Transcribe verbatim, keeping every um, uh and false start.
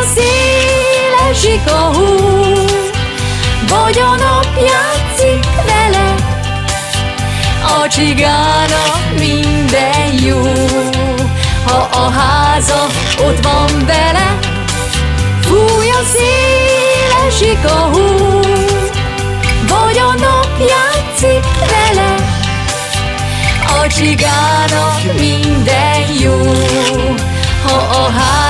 szél, esik a hó, vagy a nap játszik vele, a csigának minden jó. Ha a háza ott van vele, fúj a szél, esik a hó, vagy a nap játszik vele, a csigának minden jó. Ha a háza